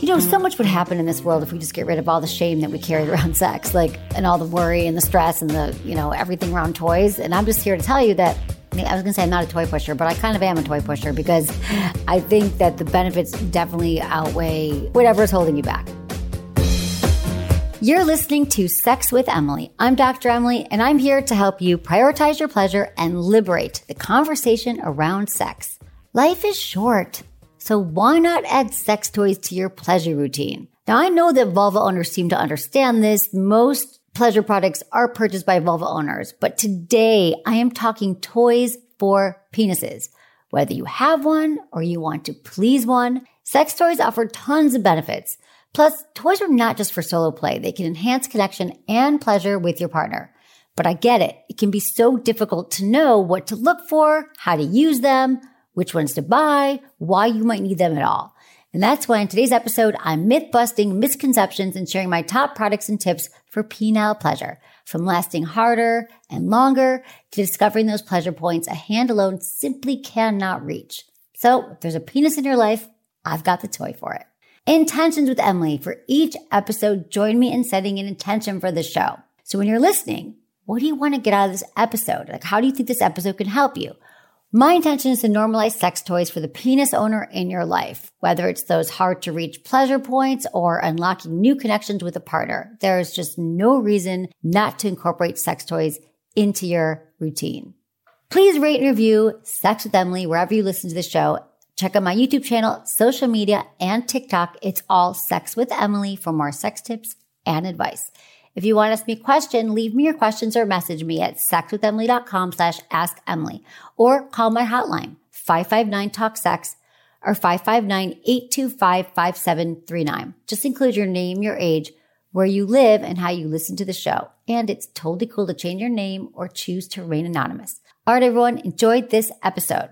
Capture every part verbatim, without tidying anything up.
know, so much would happen in this world if we just get rid of all the shame that we carry around sex, like, and all the worry and the stress and the, you know, everything around toys. And I'm just here to tell you that, I was going to say I'm not a toy pusher, but I kind of am a toy pusher because I think that the benefits definitely outweigh whatever is holding you back. You're listening to Sex with Emily. I'm Doctor Emily, and I'm here to help you prioritize your pleasure and liberate the conversation around sex. Life is short, so why not add sex toys to your pleasure routine? Now, I know that vulva owners seem to understand this. Most pleasure products are purchased by vulva owners, but today I am talking toys for penises. Whether you have one or you want to please one, sex toys offer tons of benefits. Plus, toys are not just for solo play. They can enhance connection and pleasure with your partner. But I get it. It can be so difficult to know what to look for, how to use them, which ones to buy, why you might need them at all. And that's why in today's episode, I'm myth-busting misconceptions and sharing my top products and tips for penile pleasure, from lasting harder and longer to discovering those pleasure points a hand alone simply cannot reach. So if there's a penis in your life, I've got the toy for it. Intentions with Emily. For each episode, join me in setting an intention for the show. So when you're listening, what do you want to get out of this episode? Like, how do you think this episode can help you? My intention is to normalize sex toys for the penis owner in your life, whether it's those hard to reach pleasure points or unlocking new connections with a partner. There is just no reason not to incorporate sex toys into your routine. Please rate and review Sex with Emily wherever you listen to the show. Check out my YouTube channel, social media, and TikTok. It's all Sex with Emily for more sex tips and advice. If you want to ask me a question, leave me your questions or message me at sexwithemily.com slash ask Emily or call my hotline, five five nine talk sex or five five nine, eight two five, five seven three nine. Just include your name, your age, where you live, and how you listen to the show. And it's totally cool to change your name or choose to remain anonymous. All right, everyone, enjoyed this episode.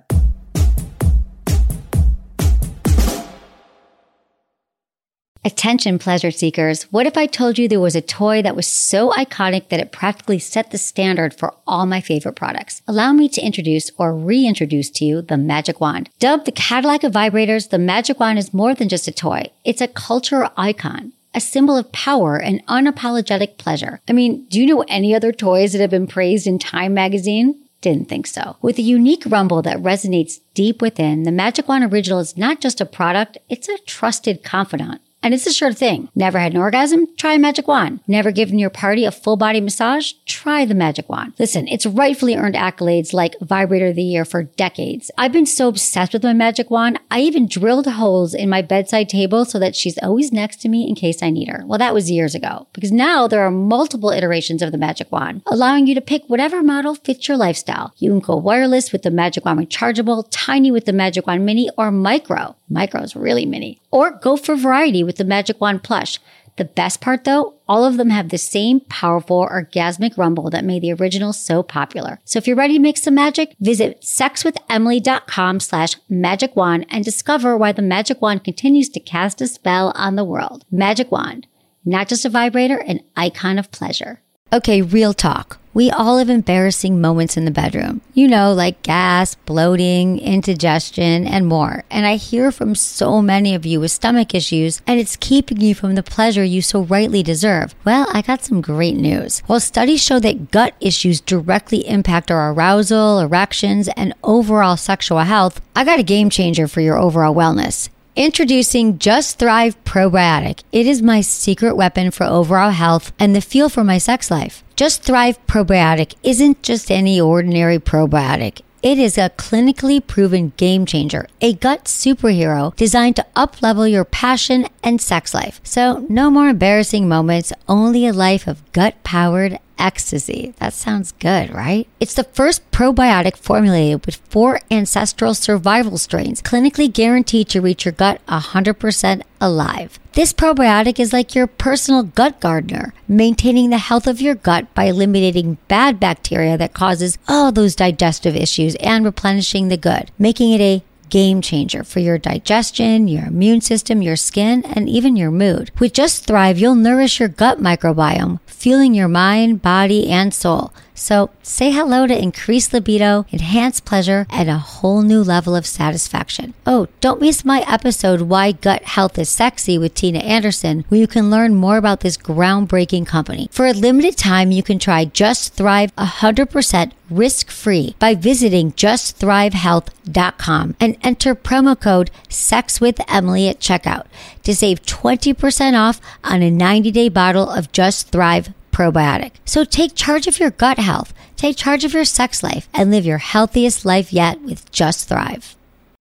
Attention, pleasure seekers. What if I told you there was a toy that was so iconic that it practically set the standard for all my favorite products? Allow me to introduce or reintroduce to you the Magic Wand. Dubbed the Cadillac of vibrators, the Magic Wand is more than just a toy. It's a cultural icon, a symbol of power and unapologetic pleasure. I mean, do you know any other toys that have been praised in Time magazine? Didn't think so. With a unique rumble that resonates deep within, the Magic Wand Original is not just a product, it's a trusted confidant. And it's a sure thing. Never had an orgasm? Try a Magic Wand. Never given your party a full body massage? Try the Magic Wand. Listen, it's rightfully earned accolades like Vibrator of the Year for decades. I've been so obsessed with my Magic Wand, I even drilled holes in my bedside table so that she's always next to me in case I need her. Well, that was years ago, because now there are multiple iterations of the Magic Wand, allowing you to pick whatever model fits your lifestyle. You can go wireless with the Magic Wand Rechargeable, tiny with the Magic Wand Mini, or micro. Micro is really mini. Or go for variety with the Magic Wand Plush. The best part though, all of them have the same powerful orgasmic rumble that made the original so popular. So if you're ready to make some magic, visit sexwithemily.com slash magic wand and discover why the Magic Wand continues to cast a spell on the world. Magic Wand, not just a vibrator, an icon of pleasure. Okay, real talk. We all have embarrassing moments in the bedroom. You know, like gas, bloating, indigestion, and more. And I hear from so many of you with stomach issues, and it's keeping you from the pleasure you so rightly deserve. Well, I got some great news. While studies show that gut issues directly impact our arousal, erections, and overall sexual health, I got a game changer for your overall wellness. Introducing Just Thrive Probiotic. It is my secret weapon for overall health and the fuel for my sex life. Just Thrive Probiotic isn't just any ordinary probiotic. It is a clinically proven game changer, a gut superhero designed to up-level your passion and sex life. So no more embarrassing moments, only a life of gut-powered ecstasy. That sounds good, right? It's the first probiotic formulated with four ancestral survival strains, clinically guaranteed to reach your gut one hundred percent alive. This probiotic is like your personal gut gardener, maintaining the health of your gut by eliminating bad bacteria that causes all those digestive issues and replenishing the good, making it a game changer for your digestion, your immune system, your skin, and even your mood. With Just Thrive, you'll nourish your gut microbiome, fueling your mind, body, and soul. So say hello to increased libido, enhanced pleasure, and a whole new level of satisfaction. Oh, don't miss my episode, Why Gut Health is Sexy with Tina Anderson, where you can learn more about this groundbreaking company. For a limited time, you can try Just Thrive one hundred percent risk-free by visiting just thrive health dot com and enter promo code SEXWITHEMILY at checkout to save twenty percent off on a ninety-day bottle of Just Thrive probiotic. So take charge of your gut health, take charge of your sex life, and live your healthiest life yet with Just Thrive.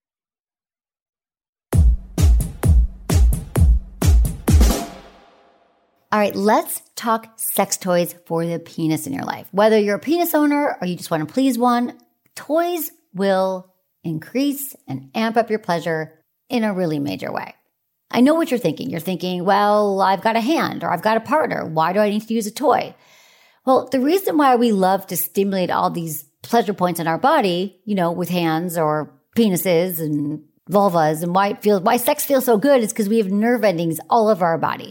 All right, let's talk sex toys for the penis in your life. Whether you're a penis owner or you just want to please one, toys will increase and amp up your pleasure in a really major way. I know what you're thinking. You're thinking, well, I've got a hand or I've got a partner. Why do I need to use a toy? Well, the reason why we love to stimulate all these pleasure points in our body, you know, with hands or penises and vulvas, and why it feels, why sex feels so good is because we have nerve endings all over our body.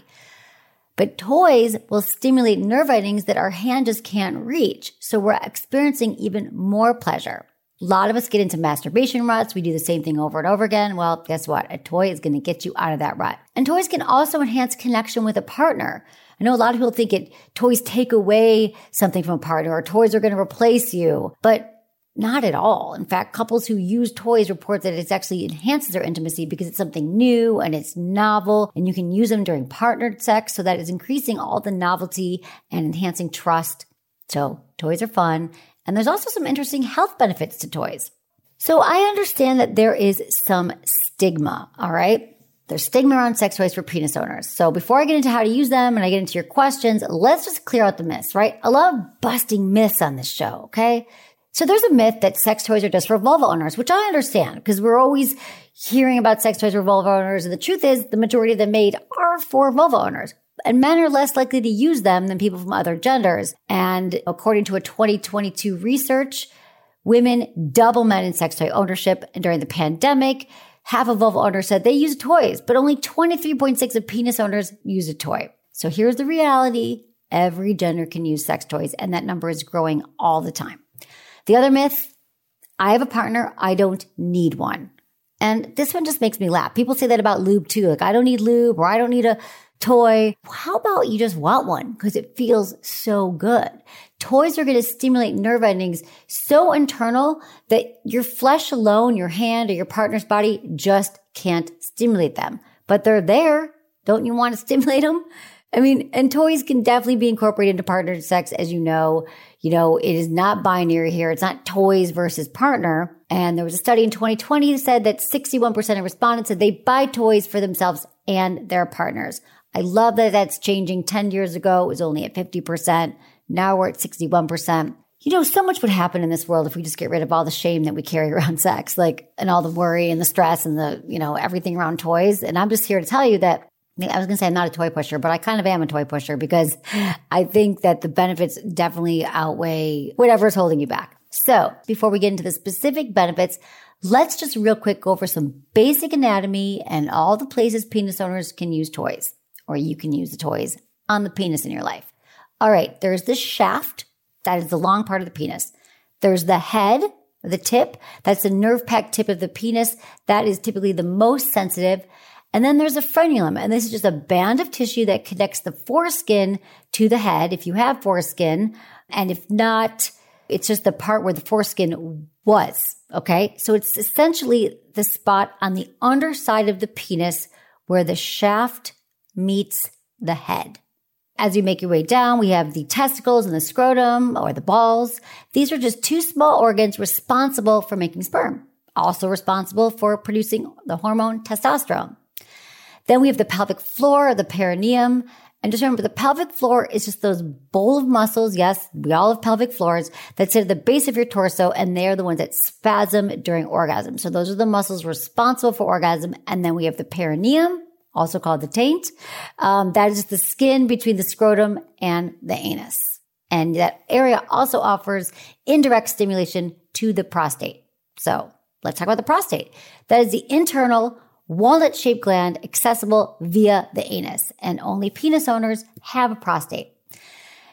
But toys will stimulate nerve endings that our hand just can't reach. So we're experiencing even more pleasure. A lot of us get into masturbation ruts. We do the same thing over and over again. Well, guess what? A toy is going to get you out of that rut. And toys can also enhance connection with a partner. I know a lot of people think it toys take away something from a partner or toys are going to replace you, but not at all. In fact, couples who use toys report that it actually enhances their intimacy because it's something new and it's novel and you can use them during partnered sex. So that is increasing all the novelty and enhancing trust. So toys are fun. And there's also some interesting health benefits to toys. So I understand that there is some stigma, all right? There's stigma around sex toys for penis owners. So before I get into how to use them and I get into your questions, let's just clear out the myths, right? I love busting myths on this show, okay? So there's a myth that sex toys are just for vulva owners, which I understand because we're always hearing about sex toys for vulva owners. And the truth is the majority of them made are for vulva owners. And men are less likely to use them than people from other genders. And according to a twenty twenty-two research, women double men in sex toy ownership. And during the pandemic, half of vulva owners said they use toys, but only twenty-three point six of penis owners use a toy. So here's the reality. Every gender can use sex toys, and that number is growing all the time. The other myth, I have a partner, I don't need one. And this one just makes me laugh. People say that about lube too. Like, I don't need lube or I don't need a toy. How about you just want one because it feels so good? Toys are going to stimulate nerve endings so internal that your flesh alone, your hand or your partner's body just can't stimulate them. But they're there. Don't you want to stimulate them? I mean, and toys can definitely be incorporated into partnered sex, as you know. You know, it is not binary here. It's not toys versus partner. And there was a study in twenty twenty that said that sixty-one percent of respondents said they buy toys for themselves and their partners. I love that that's changing. ten years ago, it was only at fifty percent. Now we're at sixty-one percent. You know, so much would happen in this world if we just get rid of all the shame that we carry around sex, like, and all the worry and the stress and the, you know, everything around toys. And I'm just here to tell you that I was going to say I'm not a toy pusher, but I kind of am a toy pusher because I think that the benefits definitely outweigh whatever is holding you back. So before we get into the specific benefits, let's just real quick go over some basic anatomy and all the places penis owners can use toys, or you can use the toys on the penis in your life. All right, there's the shaft. That is the long part of the penis. There's the head, the tip. That's the nerve-packed tip of the penis. That is typically the most sensitive. And then there's a frenulum, and this is just a band of tissue that connects the foreskin to the head, if you have foreskin. And if not, it's just the part where the foreskin was, okay? So it's essentially the spot on the underside of the penis where the shaft meets the head. As you make your way down, we have the testicles and the scrotum, or the balls. These are just two small organs responsible for making sperm, also responsible for producing the hormone testosterone. Then we have the pelvic floor, or the perineum. And just remember, the pelvic floor is just those bowl of muscles. Yes, we all have pelvic floors that sit at the base of your torso, and they're the ones that spasm during orgasm. So those are the muscles responsible for orgasm. And then we have the perineum, also called the taint. Um, that is the skin between the scrotum and the anus. And that area also offers indirect stimulation to the prostate. So let's talk about the prostate. That is the internal walnut-shaped gland accessible via the anus, and only penis owners have a prostate.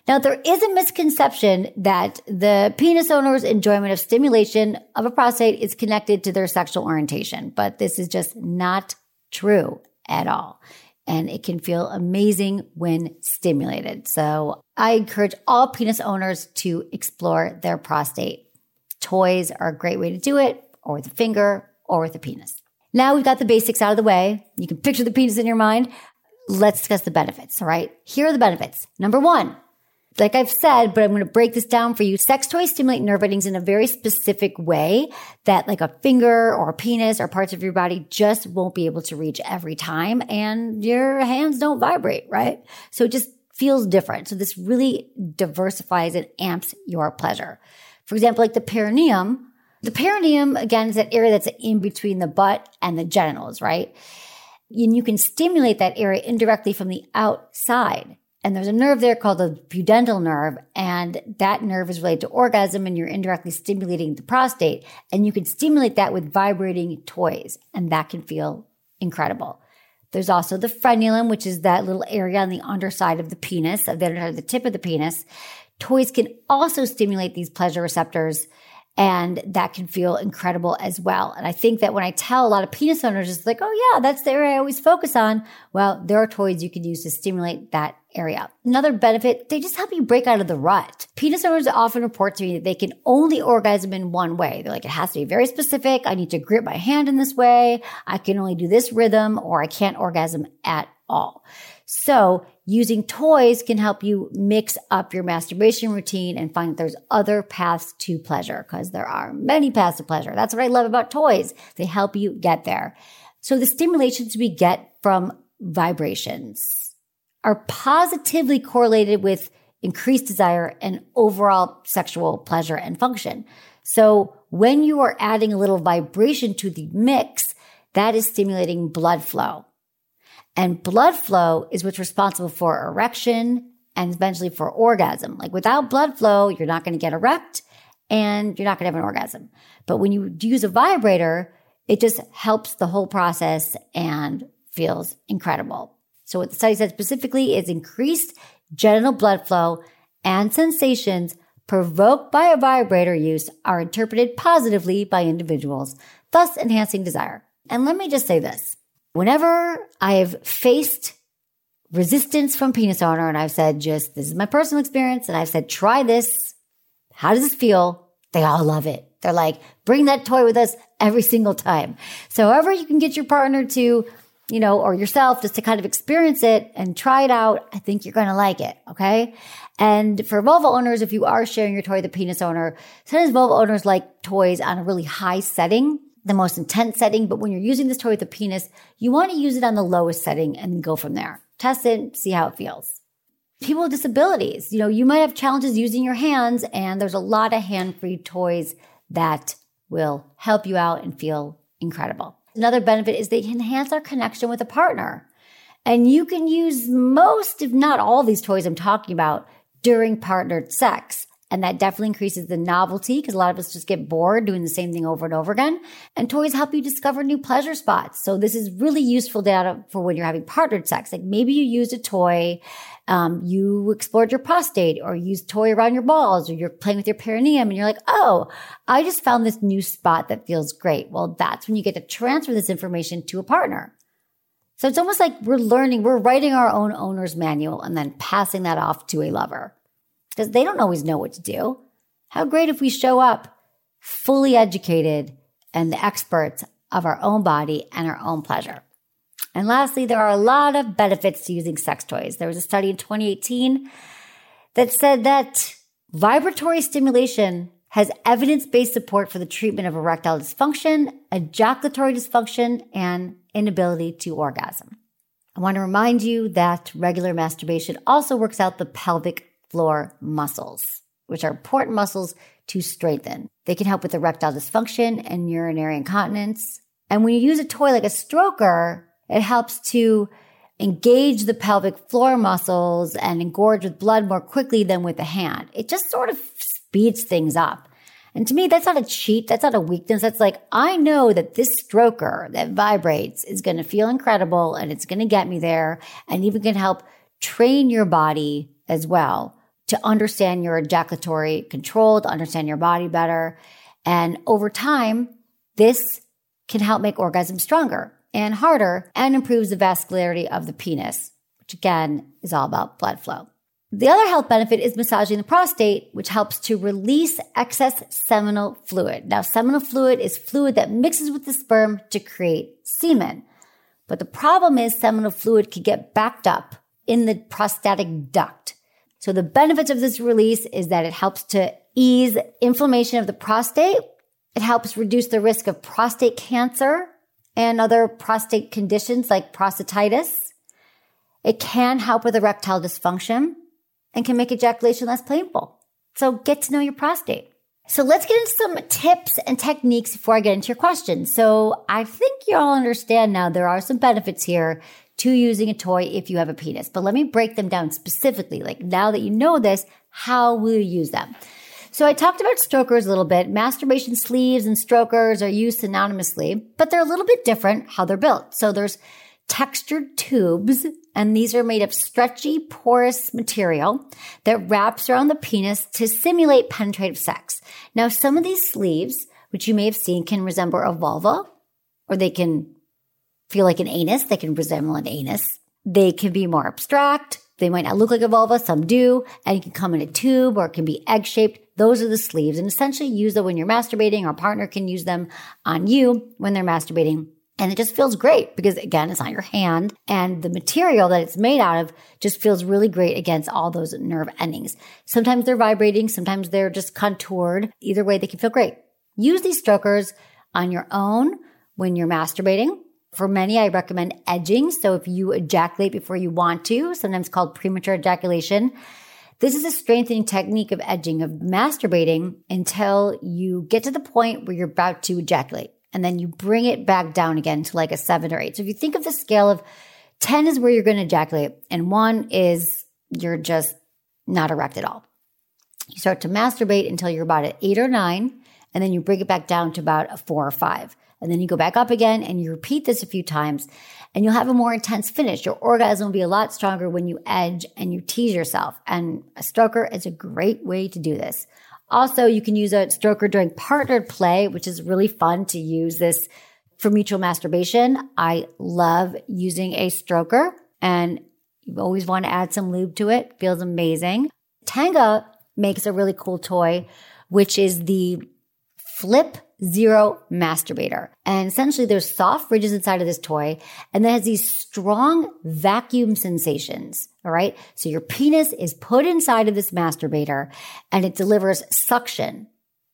Now, there is a misconception that the penis owner's enjoyment of stimulation of a prostate is connected to their sexual orientation, but this is just not true at all. And it can feel amazing when stimulated. So I encourage all penis owners to explore their prostate. Toys are a great way to do it, or with a finger, or with a penis. Now we've got the basics out of the way. You can picture the penis in your mind. Let's discuss the benefits, all right? Here are the benefits. Number one, like I've said, but I'm going to break this down for you. Sex toys stimulate nerve endings in a very specific way that like a finger or a penis or parts of your body just won't be able to reach every time. And your hands don't vibrate, right? So it just feels different. So this really diversifies and amps your pleasure. For example, like the perineum. The perineum, again, is that area that's in between the butt and the genitals, right? And you can stimulate that area indirectly from the outside. And there's a nerve there called the pudendal nerve, and that nerve is related to orgasm, and you're indirectly stimulating the prostate. And you can stimulate that with vibrating toys, and that can feel incredible. There's also the frenulum, which is that little area on the underside of the penis, of the underside of the tip of the penis. Toys can also stimulate these pleasure receptors, and that can feel incredible as well. And I think that when I tell a lot of penis owners, it's like, oh yeah, that's the area I always focus on. Well, there are toys you can use to stimulate that area. Another benefit, they just help you break out of the rut. Penis owners often report to me that they can only orgasm in one way. They're like, it has to be very specific. I need to grip my hand in this way. I can only do this rhythm, or I can't orgasm at all. So using toys can help you mix up your masturbation routine and find that there's other paths to pleasure, because there are many paths to pleasure. That's what I love about toys. They help you get there. So the stimulations we get from vibrations are positively correlated with increased desire and overall sexual pleasure and function. So when you are adding a little vibration to the mix, that is stimulating blood flow. And blood flow is what's responsible for erection and eventually for orgasm. Like without blood flow, you're not going to get erect and you're not going to have an orgasm. But when you use a vibrator, it just helps the whole process and feels incredible. So what the study said specifically is increased genital blood flow and sensations provoked by a vibrator use are interpreted positively by individuals, thus enhancing desire. And let me just say this. Whenever I have faced resistance from penis owner and I've said, just, this is my personal experience, and I've said, try this. How does this feel? They all love it. They're like, bring that toy with us every single time. So however you can get your partner to, you know, or yourself just to kind of experience it and try it out, I think you're going to like it. Okay. And for vulva owners, if you are sharing your toy with the penis owner, sometimes vulva owners like toys on a really high setting, the most intense setting. But when you're using this toy with the penis, you want to use it on the lowest setting and go from there. Test it, see how it feels. People with disabilities, you know, you might have challenges using your hands, and there's a lot of hand-free toys that will help you out and feel incredible. Another benefit is they enhance our connection with a partner. And you can use most, if not all of these toys I'm talking about during partnered sex. And that definitely increases the novelty, because a lot of us just get bored doing the same thing over and over again. And toys help you discover new pleasure spots. So this is really useful data for when you're having partnered sex. Like maybe you used a toy, um, you explored your prostate, or you used a toy around your balls, or you're playing with your perineum and you're like, oh, I just found this new spot that feels great. Well, that's when you get to transfer this information to a partner. So it's almost like we're learning, we're writing our own owner's manual and then passing that off to a lover, because they don't always know what to do. How great if we show up fully educated and the experts of our own body and our own pleasure. And lastly, there are a lot of benefits to using sex toys. There was a study in twenty eighteen that said that vibratory stimulation has evidence-based support for the treatment of erectile dysfunction, ejaculatory dysfunction, and inability to orgasm. I want to remind you that regular masturbation also works out the pelvic floor muscles, which are important muscles to strengthen. They can help with erectile dysfunction and urinary incontinence. And when you use a toy like a stroker, it helps to engage the pelvic floor muscles and engorge with blood more quickly than with the hand. It just sort of speeds things up. And to me, that's not a cheat. That's not a weakness. That's like, I know that this stroker that vibrates is going to feel incredible, and it's going to get me there, and even can help train your body as well to understand your ejaculatory control, to understand your body better. And over time, this can help make orgasms stronger and harder and improves the vascularity of the penis, which again is all about blood flow. The other health benefit is massaging the prostate, which helps to release excess seminal fluid. Now, seminal fluid is fluid that mixes with the sperm to create semen. But the problem is seminal fluid can get backed up in the prostatic duct. So the benefits of this release is that it helps to ease inflammation of the prostate. It helps reduce the risk of prostate cancer and other prostate conditions like prostatitis. It can help with erectile dysfunction and can make ejaculation less painful. So get to know your prostate. So let's get into some tips and techniques before I get into your questions. So I think you all understand now there are some benefits here to using a toy if you have a penis. But let me break them down specifically. Like now that you know this, how will you use them? So I talked about strokers a little bit. Masturbation sleeves and strokers are used synonymously, but they're a little bit different how they're built. So there's textured tubes, and these are made of stretchy, porous material that wraps around the penis to simulate penetrative sex. Now, some of these sleeves, which you may have seen, can resemble a vulva, or they can feel like an anus. They can resemble an anus. They can be more abstract. They might not look like a vulva. Some do. And it can come in a tube, or it can be egg-shaped. Those are the sleeves. And essentially use them when you're masturbating, or a partner can use them on you when they're masturbating. And it just feels great because, again, it's on your hand. And the material that it's made out of just feels really great against all those nerve endings. Sometimes they're vibrating. Sometimes they're just contoured. Either way, they can feel great. Use these strokers on your own when you're masturbating. For many, I recommend edging. So if you ejaculate before you want to, sometimes called premature ejaculation, this is a strengthening technique of edging, of masturbating until you get to the point where you're about to ejaculate. And then you bring it back down again to like a seven or eight. So if you think of the scale of ten is where you're going to ejaculate, and one is you're just not erect at all. You start to masturbate until you're about at eight or nine, and then you bring it back down to about a four or five. And then you go back up again, and you repeat this a few times, and you'll have a more intense finish. Your orgasm will be a lot stronger when you edge and you tease yourself. And a stroker is a great way to do this. Also, you can use a stroker during partnered play, which is really fun to use this for mutual masturbation. I love using a stroker, and you always want to add some lube to it. Feels amazing. Tenga makes a really cool toy, which is the Flip Zero Masturbator. And essentially there's soft ridges inside of this toy, and that has these strong vacuum sensations. All right. So your penis is put inside of this masturbator, and it delivers suction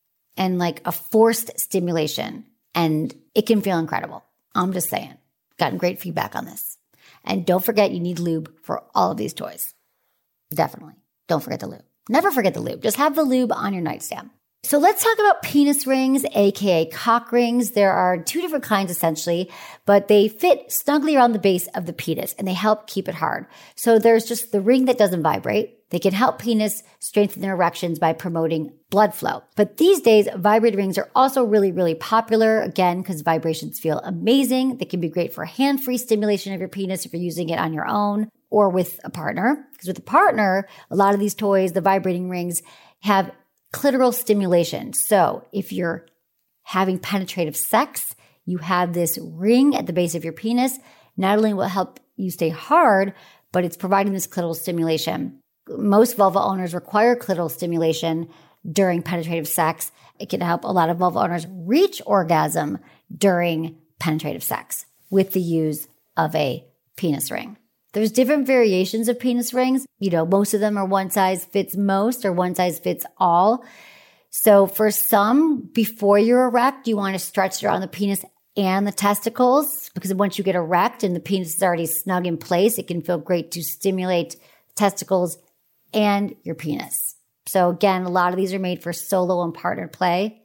and like a forced stimulation, and it can feel incredible. I'm just saying. Gotten great feedback on this. And don't forget, you need lube for all of these toys. Definitely. Don't forget the lube. Never forget the lube. Just have the lube on your nightstand. So let's talk about penis rings, aka cock rings. There are two different kinds essentially, but they fit snugly around the base of the penis and they help keep it hard. So there's just the ring that doesn't vibrate. They can help penis strengthen their erections by promoting blood flow. But these days, vibrating rings are also really, really popular, again, because vibrations feel amazing. They can be great for hand-free stimulation of your penis if you're using it on your own or with a partner. Because with a partner, a lot of these toys, the vibrating rings, have clitoral stimulation. So if you're having penetrative sex, you have this ring at the base of your penis. Not only will it help you stay hard, but it's providing this clitoral stimulation. Most vulva owners require clitoral stimulation during penetrative sex. It can help a lot of vulva owners reach orgasm during penetrative sex with the use of a penis ring. There's different variations of penis rings. You know, most of them are one size fits most or one size fits all. So for some, before you're erect, you want to stretch around the penis and the testicles, because once you get erect and the penis is already snug in place, it can feel great to stimulate testicles and your penis. So again, a lot of these are made for solo and partnered play.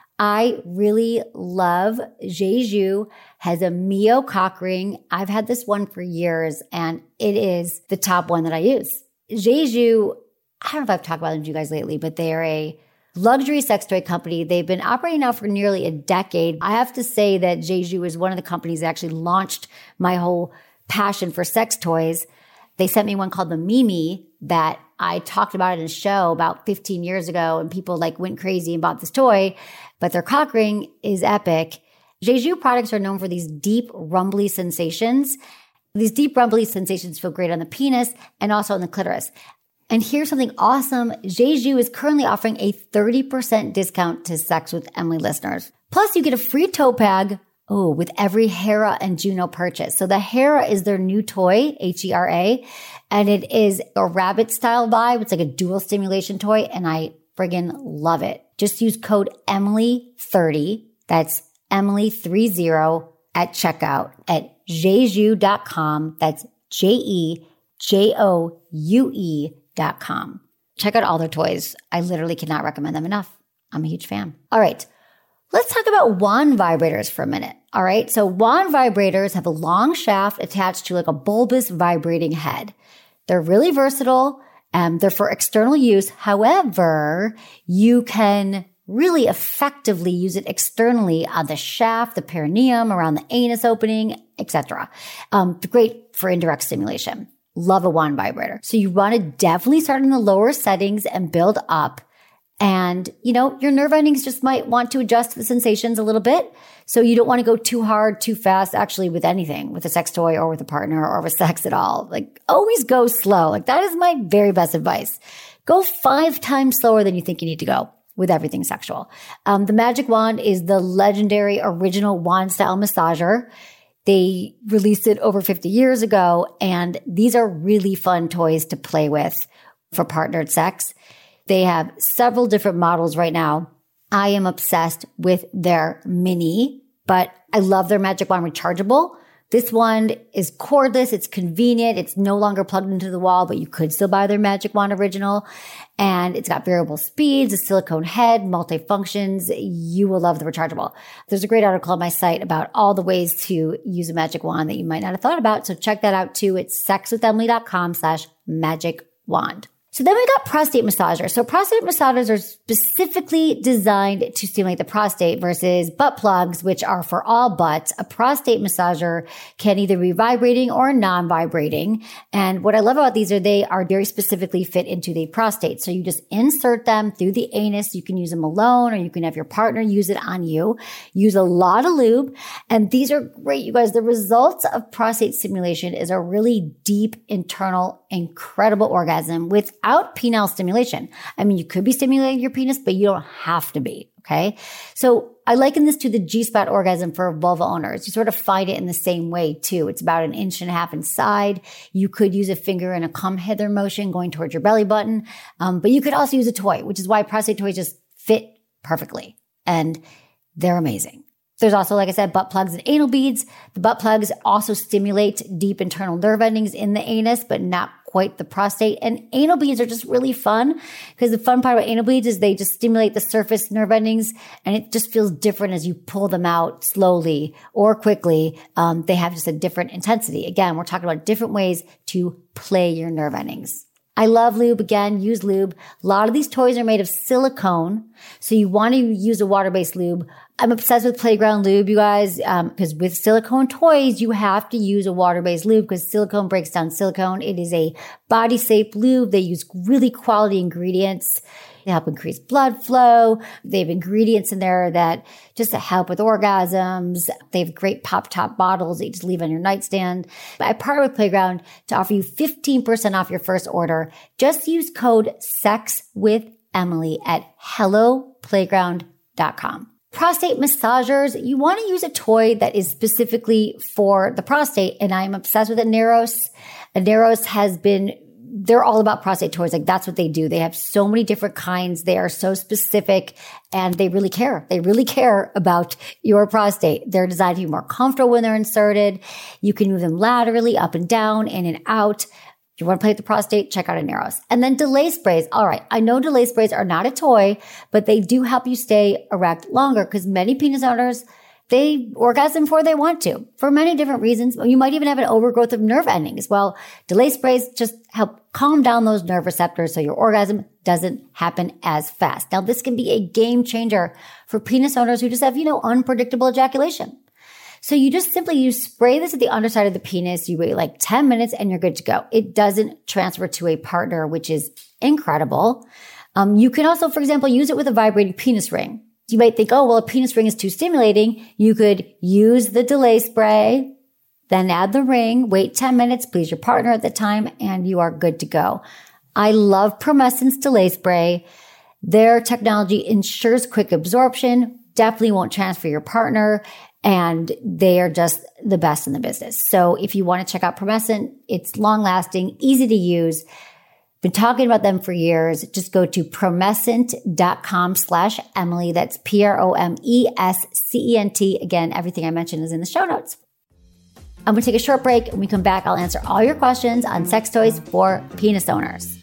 I really love Jeju has a Mio cock ring. I've had this one for years, and it is the top one that I use. Jeju, I don't know if I've talked about them to you guys lately, but they are a luxury sex toy company. They've been operating now for nearly a decade. I have to say that Jeju is one of the companies that actually launched my whole passion for sex toys. They sent me one called the Mimi that I talked about in a show about fifteen years ago, and people like went crazy and bought this toy, but their cock ring is epic. Jeju products are known for these deep, rumbly sensations. These deep, rumbly sensations feel great on the penis and also on the clitoris. And here's something awesome. Jeju is currently offering a thirty percent discount to Sex with Emily listeners. Plus, you get a free toe pag, oh, with every Hera and Juno purchase. So the Hera is their new toy, H E R A, and it is a rabbit-style vibe. It's like a dual stimulation toy, and I friggin' love it. Just use code Emily thirty. That's Emily thirty at checkout at jeju dot com. That's J E J O U E dot com. Check out all their toys. I literally cannot recommend them enough. I'm a huge fan. All right. Let's talk about wand vibrators for a minute. All right. So wand vibrators have a long shaft attached to like a bulbous vibrating head. They're really versatile and they're for external use. However, you can really effectively use it externally on the shaft, the perineum, around the anus opening, et cetera. Um, great for indirect stimulation. Love a wand vibrator. So you want to definitely start in the lower settings and build up. And, you know, your nerve endings just might want to adjust the sensations a little bit. So you don't want to go too hard, too fast, actually with anything, with a sex toy or with a partner or with sex at all. Like always go slow. Like that is my very best advice. Go five times slower than you think you need to go with everything sexual. Um, the Magic Wand is the legendary original wand style massager. They released it over fifty years ago, and these are really fun toys to play with for partnered sex. They have several different models right now. I am obsessed with their mini, but I love their Magic Wand rechargeable. This one is cordless. It's convenient. It's no longer plugged into the wall, but you could still buy their Magic Wand original. And it's got variable speeds, a silicone head, multi-functions. You will love the rechargeable. There's a great article on my site about all the ways to use a Magic Wand that you might not have thought about. So check that out too. It's sexwithemily.com slash magic wand. So then we got prostate massagers. So prostate massagers are specifically designed to stimulate the prostate versus butt plugs, which are for all butts. A prostate massager can either be vibrating or non-vibrating. And what I love about these are they are very specifically fit into the prostate. So you just insert them through the anus. You can use them alone or you can have your partner use it on you. Use a lot of lube. And these are great, you guys. The results of prostate stimulation is a really deep, internal, incredible orgasm with Without penile stimulation. I mean, you could be stimulating your penis, but you don't have to be. Okay. So I liken this to the G-spot orgasm for vulva owners. You sort of find it in the same way too. It's about an inch and a half inside. You could use a finger in a come hither motion going towards your belly button. Um, but you could also use a toy, which is why prostate toys just fit perfectly. And they're amazing. There's also, like I said, butt plugs and anal beads. The butt plugs also stimulate deep internal nerve endings in the anus, but not quite the prostate. And anal beads are just really fun because the fun part about anal beads is they just stimulate the surface nerve endings and it just feels different as you pull them out slowly or quickly. Um, they have just a different intensity. Again, we're talking about different ways to play your nerve endings. I love lube. Again, use lube. A lot of these toys are made of silicone. So you want to use a water-based lube. I'm obsessed with Playground Lube, you guys, because um, with silicone toys, you have to use a water-based lube because silicone breaks down silicone. It is a body-safe lube. They use really quality ingredients. They help increase blood flow. They have ingredients in there that just help with orgasms. They have great pop-top bottles that you just leave on your nightstand. I partner with Playground to offer you fifteen percent off your first order. Just use code SEXWITHEMILY at hello playground dot com. Prostate massagers, you want to use a toy that is specifically for the prostate. And I'm obsessed with Aneros. Aneros has been, they're all about prostate toys. Like that's what they do. They have so many different kinds. They are so specific and they really care. They really care about your prostate. They're designed to be more comfortable when they're inserted. You can move them laterally, up and down, in and out. You want to play with the prostate, check out Aneros. And then delay sprays. All right. I know delay sprays are not a toy, but they do help you stay erect longer because many penis owners, they orgasm before they want to for many different reasons. You might even have an overgrowth of nerve endings. Well, delay sprays just help calm down those nerve receptors so your orgasm doesn't happen as fast. Now, this can be a game changer for penis owners who just have, you know, unpredictable ejaculation. So you just simply, you spray this at the underside of the penis. You wait like ten minutes and you're good to go. It doesn't transfer to a partner, which is incredible. Um, you can also, for example, use it with a vibrating penis ring. You might think, oh, well, a penis ring is too stimulating. You could use the delay spray, then add the ring, wait ten minutes, please your partner at the time, and you are good to go. I love Promescent's delay spray. Their technology ensures quick absorption, definitely won't transfer your partner, and they are just the best in the business. So if you want to check out Promescent, it's long lasting, easy to use. Been talking about them for years. Just go to promescent.com slash Emily. That's P R O M E S C E N T. Again, everything I mentioned is in the show notes. I'm going to take a short break. When we come back, I'll answer all your questions on sex toys for penis owners.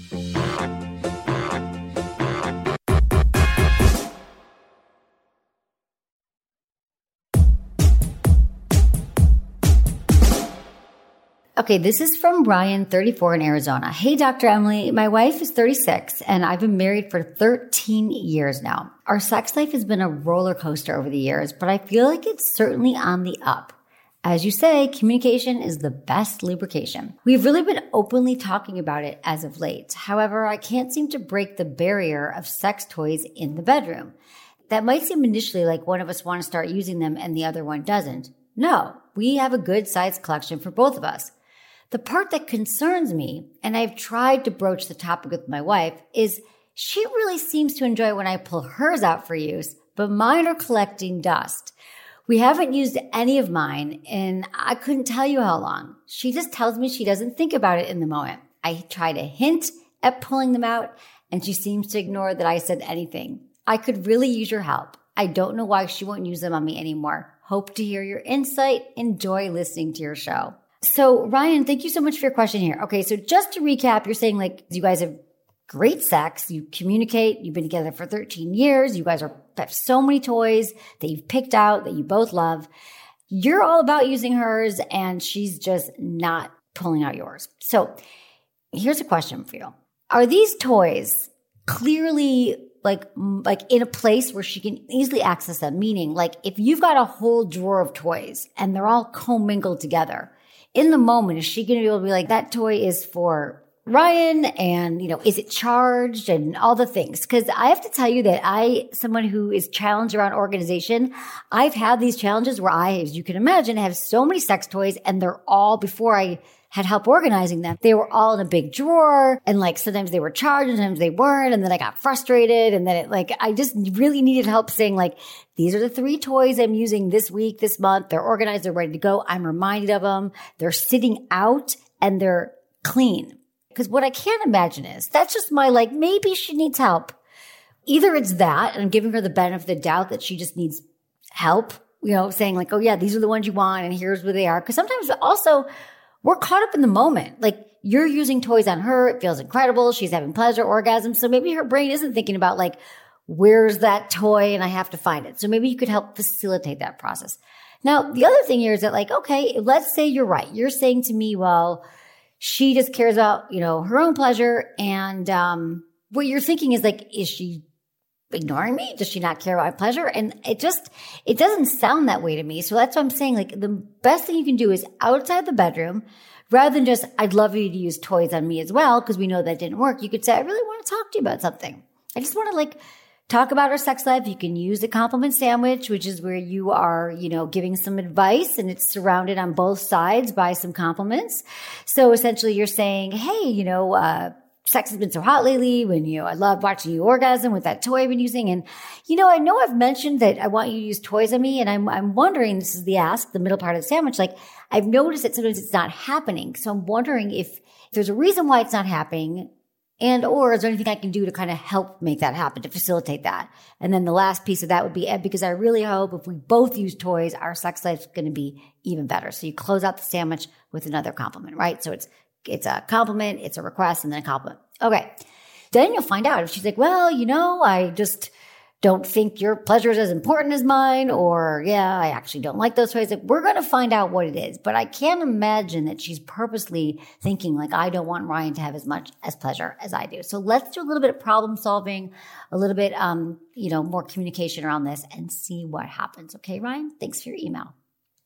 Okay, this is from Ryan, thirty-four in Arizona. Hey, Doctor Emily, my wife is thirty-six and I've been married for thirteen years now. Our sex life has been a roller coaster over the years, but I feel like it's certainly on the up. As you say, communication is the best lubrication. We've really been openly talking about it as of late. However, I can't seem to break the barrier of sex toys in the bedroom. That might seem initially like one of us want to start using them and the other one doesn't. No, we have a good sized collection for both of us. The part that concerns me, and I've tried to broach the topic with my wife, is she really seems to enjoy when I pull hers out for use, but mine are collecting dust. We haven't used any of mine, and I couldn't tell you how long. She just tells me she doesn't think about it in the moment. I try to hint at pulling them out, and she seems to ignore that I said anything. I could really use your help. I don't know why she won't use them on me anymore. Hope to hear your insight. Enjoy listening to your show. So Ryan, thank you so much for your question here. Okay, so just to recap, you're saying like you guys have great sex, you communicate, you've been together for thirteen years, you guys are have so many toys that you've picked out that you both love. You're all about using hers and she's just not pulling out yours. So here's a question for you. Are these toys clearly like, like in a place where she can easily access them? Meaning like if you've got a whole drawer of toys and they're all commingled together, in the moment, is she going to be able to be like, that toy is for Ryan and, you know, is it charged and all the things? Because I have to tell you that I, someone who is challenged around organization, I've had these challenges where I, as you can imagine, have so many sex toys and they're all, before I had help organizing them, they were all in a big drawer and like sometimes they were charged and sometimes they weren't. And then I got frustrated and then it like, I just really needed help saying like, these are the three toys I'm using this week, this month. They're organized. They're ready to go. I'm reminded of them. They're sitting out and they're clean. Because what I can't imagine is that's just my like, maybe she needs help. Either it's that and I'm giving her the benefit of the doubt that she just needs help, you know, saying like, oh yeah, these are the ones you want and here's where they are. Because sometimes also we're caught up in the moment. Like you're using toys on her. It feels incredible. She's having pleasure, orgasm. So maybe her brain isn't thinking about like, where's that toy and I have to find it. So maybe you could help facilitate that process. Now, the other thing here is that like, okay, let's say you're right. You're saying to me, well, she just cares about, you know, her own pleasure. And um, what you're thinking is like, is she ignoring me? Does she not care about my pleasure? And it just, it doesn't sound that way to me. So that's what I'm saying. Like the best thing you can do is outside the bedroom, rather than just, I'd love you to use toys on me as well, because we know that didn't work. You could say, I really want to talk to you about something. I just want to like talk about our sex life. You can use the compliment sandwich, which is where you are, you know, giving some advice and it's surrounded on both sides by some compliments. So essentially you're saying, hey, you know, uh, sex has been so hot lately when, you know, I love watching you orgasm with that toy I've been using. And, you know, I know I've mentioned that I want you to use toys on me. And I'm, I'm wondering, this is the ask, the middle part of the sandwich. Like I've noticed that sometimes it's not happening. So I'm wondering if there's a reason why it's not happening. And, or is there anything I can do to kind of help make that happen, to facilitate that? And then the last piece of that would be, because I really hope if we both use toys, our sex life is going to be even better. So you close out the sandwich with another compliment, right? So it's, it's a compliment, it's a request, and then a compliment. Okay. Then you'll find out if she's like, well, you know, I just don't think your pleasure is as important as mine, or yeah, I actually don't like those toys. Like, we're going to find out what it is, but I can't imagine that she's purposely thinking like, I don't want Ryan to have as much as pleasure as I do. So let's do a little bit of problem solving, a little bit, um, you know, more communication around this and see what happens. Okay, Ryan? Thanks for your email.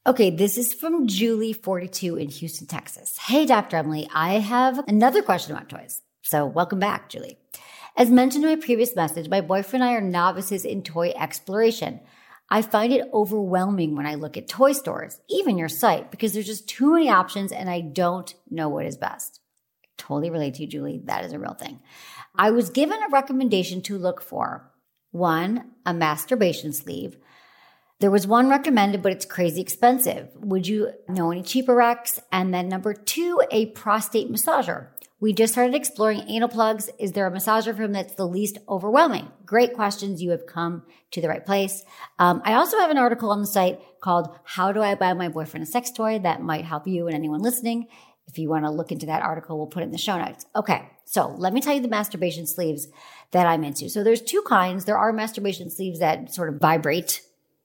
Okay, this is from Julie, forty-two in Houston, Texas. Hey, Doctor Emily, I have another question about toys. So welcome back, Julie. As mentioned in my previous message, my boyfriend and I are novices in toy exploration. I find it overwhelming when I look at toy stores, even your site, because there's just too many options and I don't know what is best. I totally relate to you, Julie. That is a real thing. I was given a recommendation to look for, one, a masturbation sleeve. There was one recommended, but it's crazy expensive. Would you know any cheaper recs? And then number two, a prostate massager. We just started exploring anal plugs. Is there a massager for him that's the least overwhelming? Great questions. You have come to the right place. Um, I also have an article on the site called How Do I Buy My Boyfriend a Sex Toy? That might help you and anyone listening. If you want to look into that article, we'll put it in the show notes. Okay, so let me tell you the masturbation sleeves that I'm into. So there's two kinds. There are masturbation sleeves that sort of vibrate,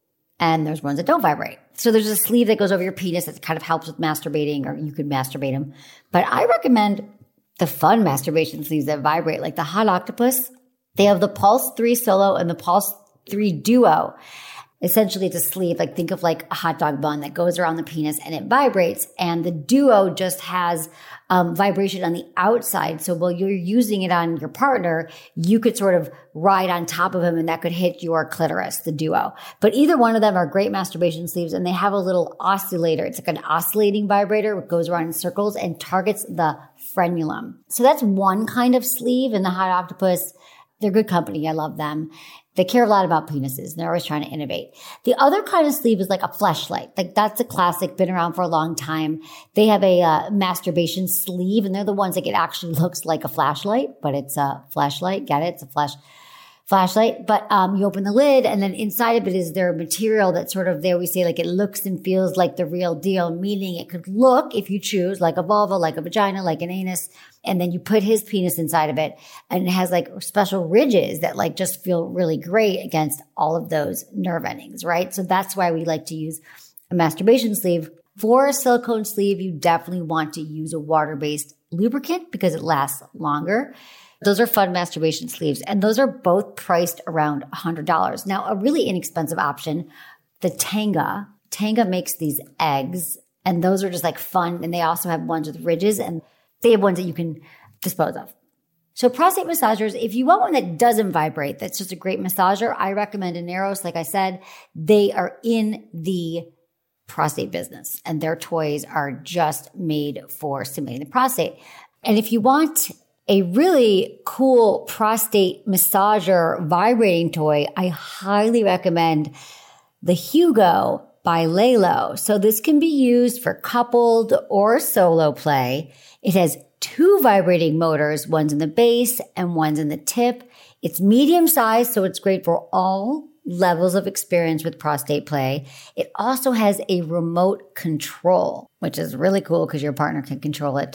and there's ones that don't vibrate. So there's a sleeve that goes over your penis that kind of helps with masturbating, or you could masturbate them. But I recommend the fun masturbation sleeves that vibrate, like the Hot Octopuss. They have the Pulse three Solo and the Pulse three Duo. Essentially, it's a sleeve, like think of like a hot dog bun that goes around the penis and it vibrates. And the Duo just has um, vibration on the outside. So while you're using it on your partner, you could sort of ride on top of him and that could hit your clitoris, the Duo. But either one of them are great masturbation sleeves, and they have a little oscillator. It's like an oscillating vibrator that goes around in circles and targets the frenulum. So that's one kind of sleeve. And the Hot Octopuss, they're good company. I love them. They care a lot about penises. They're always trying to innovate. The other kind of sleeve is like a fleshlight. Like that's a classic, been around for a long time. They have a uh, masturbation sleeve, and they're the ones that it actually looks like a flashlight, but it's a flashlight. Get it? It's a flash flashlight. But um, you open the lid, and then inside of it is their material that sort of, they always say, like it looks and feels like the real deal, meaning it could look, if you choose, like a vulva, like a vagina, like an anus. And then you put his penis inside of it, and it has like special ridges that like just feel really great against all of those nerve endings, right? So that's why we like to use a masturbation sleeve. For a silicone sleeve, you definitely want to use a water-based lubricant because it lasts longer. Those are fun masturbation sleeves, and those are both priced around one hundred dollars. Now, a really inexpensive option, the Tenga. Tenga makes these eggs, and those are just like fun, and they also have ones with ridges, and they have ones that you can dispose of. So prostate massagers, if you want one that doesn't vibrate, that's just a great massager, I recommend Aneros. Like I said, they are in the prostate business, and their toys are just made for stimulating the prostate. And if you want a really cool prostate massager vibrating toy, I highly recommend the Hugo by Lelo. So this can be used for coupled or solo play. It has two vibrating motors, one's in the base and one's in the tip. It's medium sized, so it's great for all levels of experience with prostate play. It also has a remote control, which is really cool because your partner can control it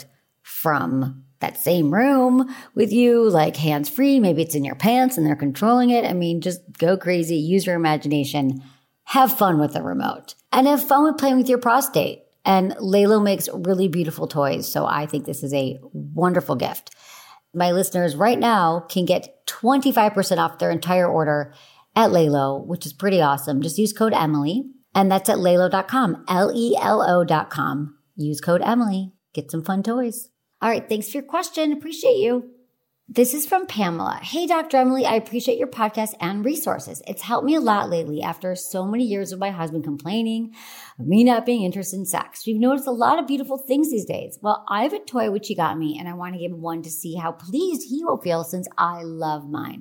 from that same room with you, like hands free. Maybe it's in your pants and they're controlling it. I mean, just go crazy, use your imagination, have fun with the remote, and have fun with playing with your prostate. And Lelo makes really beautiful toys, so I think this is a wonderful gift. My listeners right now can get twenty-five percent off their entire order at Lelo, which is pretty awesome. Just use code Emily, and that's at lelo dot com, L E L O dot com. Use code Emily. Get some fun toys. All right, thanks for your question. Appreciate you. This is from Pamela. Hey, Doctor Emily, I appreciate your podcast and resources. It's helped me a lot lately after so many years of my husband complaining of me not being interested in sex. We've noticed a lot of beautiful things these days. Well, I have a toy which he got me, and I want to give him one to see how pleased he will feel since I love mine.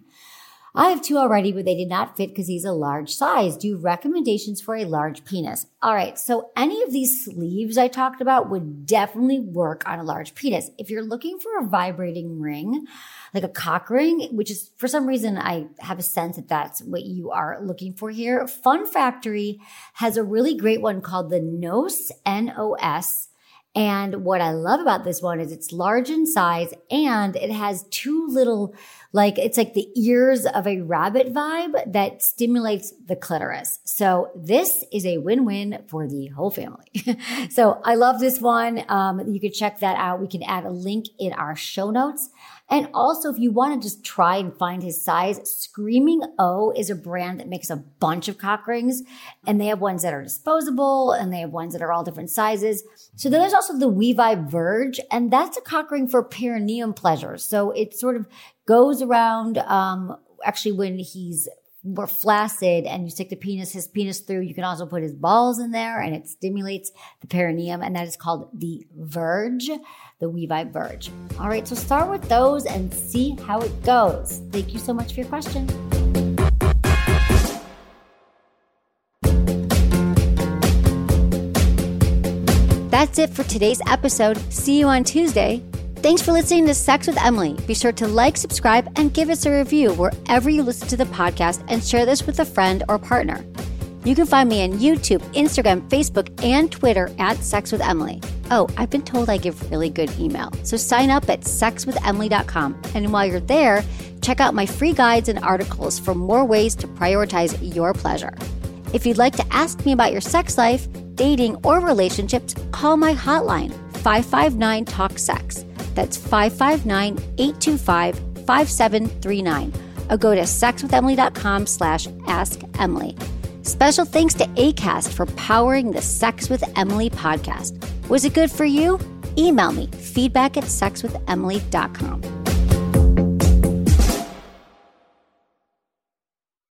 I have two already, but they did not fit because he's a large size. Do you have recommendations for a large penis? All right. So any of these sleeves I talked about would definitely work on a large penis. If you're looking for a vibrating ring, like a cock ring, which is for some reason, I have a sense that that's what you are looking for here. Fun Factory has a really great one called the Nos, N O S. And what I love about this one is it's large in size, and it has two little, like, it's like the ears of a rabbit vibe that stimulates the clitoris. So this is a win-win for the whole family. So I love this one. Um, you can check that out. We can add a link in our show notes. And also, if you want to just try and find his size, Screaming O is a brand that makes a bunch of cock rings, and they have ones that are disposable and they have ones that are all different sizes. So then there's also the WeVibe Verge, and that's a cock ring for perineum pleasure. So it sort of goes around, um, actually when he's more flaccid and you stick the penis, his penis through, you can also put his balls in there and it stimulates the perineum, and that is called the Verge, the WeVibe Verge. All right, so start with those and see how it goes. Thank you so much for your question. That's it for today's episode. See you on Tuesday. Thanks for listening to Sex with Emily. Be sure to like, subscribe, and give us a review wherever you listen to the podcast, and share this with a friend or partner. You can find me on YouTube, Instagram, Facebook, and Twitter at Sex with Emily. Oh, I've been told I give really good email, so sign up at sex with emily dot com. And while you're there, check out my free guides and articles for more ways to prioritize your pleasure. If you'd like to ask me about your sex life, dating, or relationships, call my hotline, five five nine, talk sex. That's five five nine, eight two five, five seven three nine. Or go to sex with emily dot com slash ask Emily. Special thanks to Acast for powering the Sex with Emily podcast. Was it good for you? Email me, feedback at sex with emily dot com.